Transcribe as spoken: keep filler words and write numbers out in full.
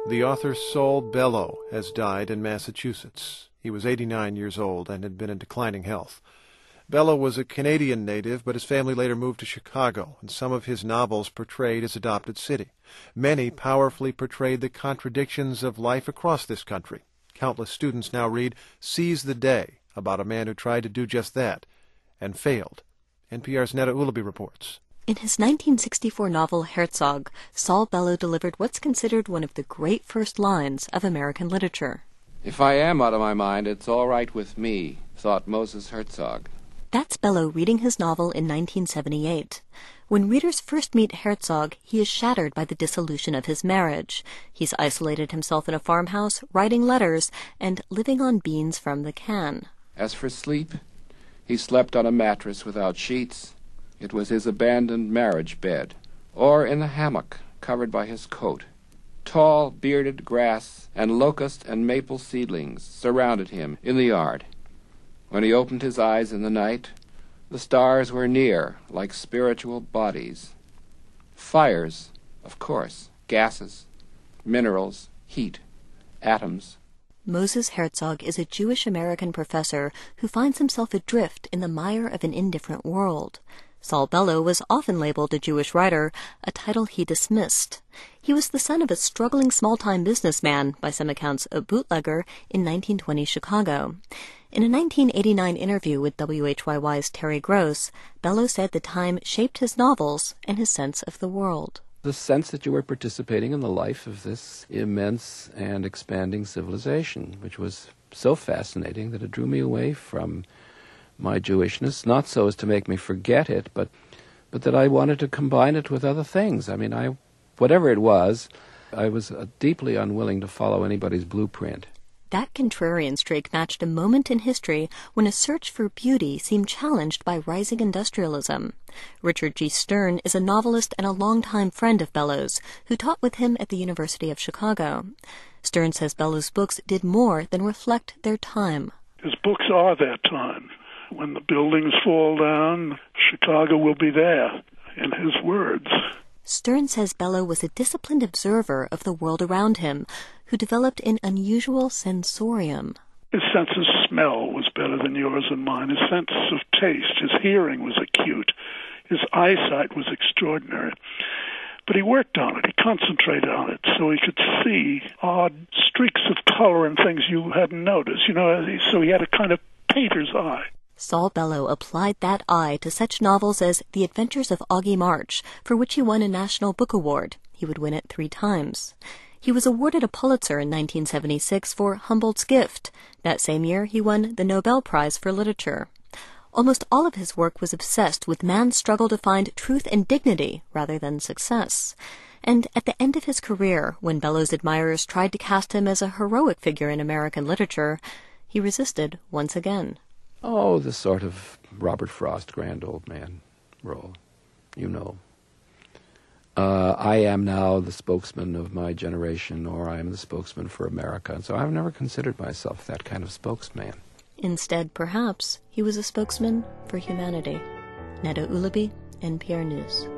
The author Saul Bellow has died in Massachusetts. He was eighty-nine years old and had been in declining health. Bellow was a Canadian native, but his family later moved to Chicago, and some of his novels portrayed his adopted city. Many powerfully portrayed the contradictions of life across this country. Countless students now read Seize the Day, about a man who tried to do just that, and failed. N P R's Neda Ulaby reports. In his nineteen sixty-four novel Herzog, Saul Bellow delivered what's considered one of the great first lines of American literature. "If I am out of my mind, it's all right with me," thought Moses Herzog. That's Bellow reading his novel in nineteen seventy-eight. When readers first meet Herzog, he is shattered by the dissolution of his marriage. He's isolated himself in a farmhouse, writing letters, and living on beans from the can. As for sleep, he slept on a mattress without sheets. It was his abandoned marriage bed, or in the hammock covered by his coat. Tall, bearded grass and locust and maple seedlings surrounded him in the yard. When he opened his eyes in the night, the stars were near, like spiritual bodies. Fires, of course, gases, minerals, heat, atoms. Moses Herzog is a Jewish-American professor who finds himself adrift in the mire of an indifferent world. Saul Bellow was often labeled a Jewish writer, a title he dismissed. He was the son of a struggling small-time businessman, by some accounts a bootlegger, in nineteen twenty Chicago. In a nineteen eighty-nine interview with W H Y Y's Terry Gross, Bellow said the time shaped his novels and his sense of the world. The sense that you were participating in the life of this immense and expanding civilization, which was so fascinating that it drew me away from my Jewishness, not so as to make me forget it, but but that I wanted to combine it with other things. I mean, I, whatever it was, I was uh, deeply unwilling to follow anybody's blueprint. That contrarian streak matched a moment in history when a search for beauty seemed challenged by rising industrialism. Richard G. Stern is a novelist and a longtime friend of Bellow's, who taught with him at the University of Chicago. Stern says Bellow's books did more than reflect their time. His books are their time. When the buildings fall down, Chicago will be there, in his words. Stern says Bellow was a disciplined observer of the world around him, who developed an unusual sensorium. His sense of smell was better than yours and mine. His sense of taste, his hearing was acute. His eyesight was extraordinary. But he worked on it. He concentrated on it so he could see odd streaks of color and things you hadn't noticed. You know, so he had a kind of painter's eye. Saul Bellow applied that eye to such novels as The Adventures of Augie March, for which he won a National Book Award. He would win it three times. He was awarded a Pulitzer in nineteen seventy-six for Humboldt's Gift. That same year, he won the Nobel Prize for Literature. Almost all of his work was obsessed with man's struggle to find truth and dignity rather than success. And at the end of his career, when Bellow's admirers tried to cast him as a heroic figure in American literature, he resisted once again. Oh, the sort of Robert Frost, grand old man role, you know. Uh, I am now the spokesman of my generation, or I am the spokesman for America. And so I've never considered myself that kind of spokesman. Instead, perhaps, he was a spokesman for humanity. Neda Ulaby, N P R News.